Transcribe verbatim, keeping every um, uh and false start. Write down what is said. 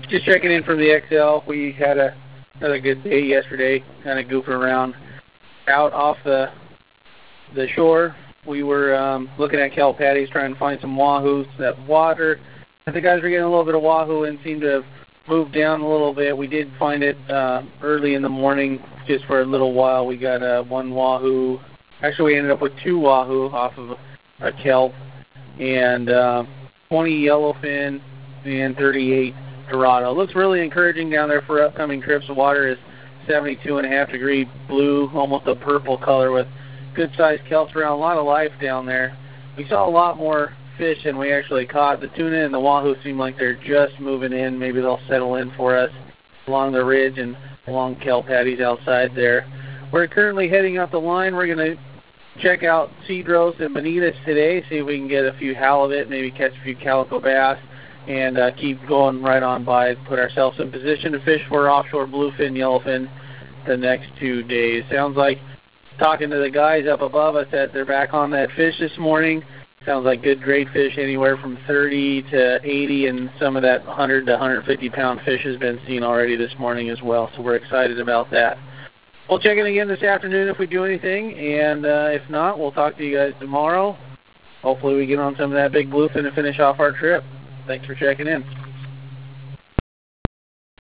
Just checking in from the X L. We had a, another good day yesterday, kind of goofing around out off the the shore. We were um, looking at kelp patties, trying to find some wahoos. That water, the guys were getting a little bit of wahoo and seemed to have moved down a little bit. We did find it uh, early in the morning, just for a little while. We got uh, one wahoo. Actually, we ended up with two wahoo off of a kelp, and uh, twenty yellowfin and thirty-eight dorado. Looks really encouraging down there for upcoming trips. The water is seventy-two and a half degree blue, almost a purple color, with good-sized kelps around. A lot of life down there. We saw a lot more fish than we actually caught. The tuna and the wahoo seem like they're just moving in. Maybe they'll settle in for us along the ridge and along kelp patties outside there. We're currently heading up the line. We're going to check out Cedros and Bonitas today, see if we can get a few halibut, maybe catch a few calico bass, and uh, keep going right on by, put ourselves in position to fish for offshore bluefin, yellowfin the next two days. Sounds like, talking to the guys up above us, that they're back on that fish this morning. Sounds like good grade fish, anywhere from thirty to eighty, and some of that one hundred to one hundred fifty pound fish has been seen already this morning as well, so we're excited about that. We'll check in again this afternoon if we do anything, and uh, if not, we'll talk to you guys tomorrow. Hopefully we get on some of that big bluefin to finish off our trip. Thanks for checking in.